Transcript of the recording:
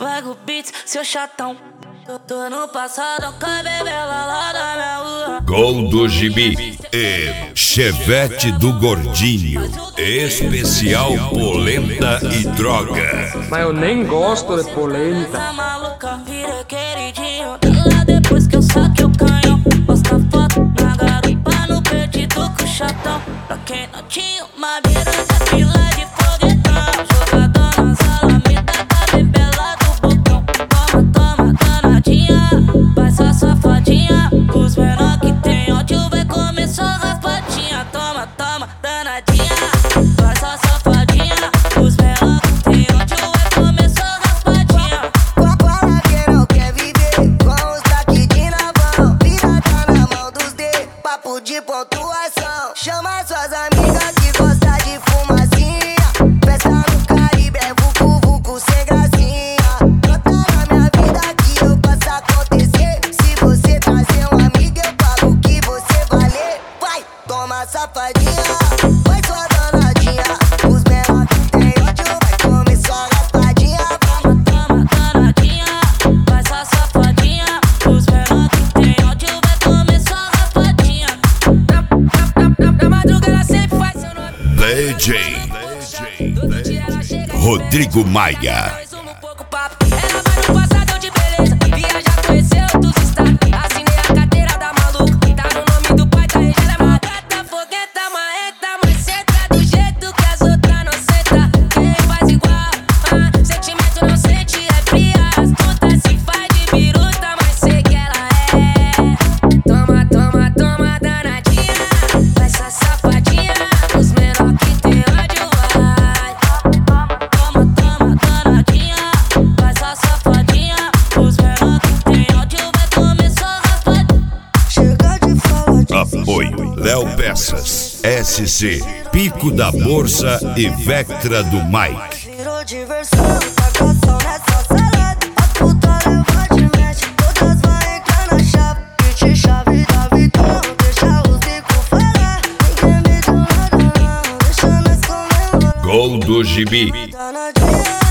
Lego Beats, seu chatão. Tô no passado com a bebela lá da minha rua. Gol do Gibi e Chevette do Gordinho. Especial polenta e droga. Mas eu nem gosto de polenta. Tá maluca, vira queridinho. Lá depois que eu saquei o canhão, posta foto na garupa no perdido com o chatão. Pra quem não tinha uma mira da fila de foguetão. Jogador na sala, me dá da bebela do botão. Toma, toma, danadinha, vai só safadinha. Os menor que tem ódio vai comer só raspadinha. Toma, toma, danadinha, vai só safadinha. Os menor que tem ódio vai comer só raspadinha. Fala quem não quer viver com os daqui de navão. Vida tá na mão dos dedos, papo de pontuação. Chama suas amigas que gosta de fumacinha. Festa no Caribe é vucu vucu sem gracinha. Conta na minha vida que eu posso acontecer. Se você trazer um amigo eu pago o que você valer. Vai, toma safadinha, vai sua danadinha. Os menor que tem ódio vai comer só raspadinha. Toma, toma, danadinha, vai só safadinha. Os menor que tem ódio vai comer só raspadinha. Na madrugada ela sempre faz seu nome. DJ Rodrigo Maia. Resumo um pouco o papo. Ela vai no passadão de beleza, viaja, conheceu outros estados. Assinei a carteira da maluca, tá no nome do pai, tá regendo é magata, fogueta, marreta. Mas senta do jeito que as outras não senta. Quem faz igual, sentimento não sente, é fria. Astuta, se faz de biruta, mas sei que ela é. Toma, toma, toma, danadinha, vai só safadinha. Os menor que tem ódio vai. Toma, toma, danadinha, vai só safadinha. Os menor que tem ódio vai comer só raspadinha. Chega de falar de Apoio Léo Peças, SC, Pico da Bolsa e Vectra do Mike. virou diversão, tacação nessa salada. As putas leva de match, todas vai entrar na chave. Kit chave da Vitão, deixa os bicos falar. Ninguém me deu nada não, deixa nós comer. Gol do Gibi. Danadinha.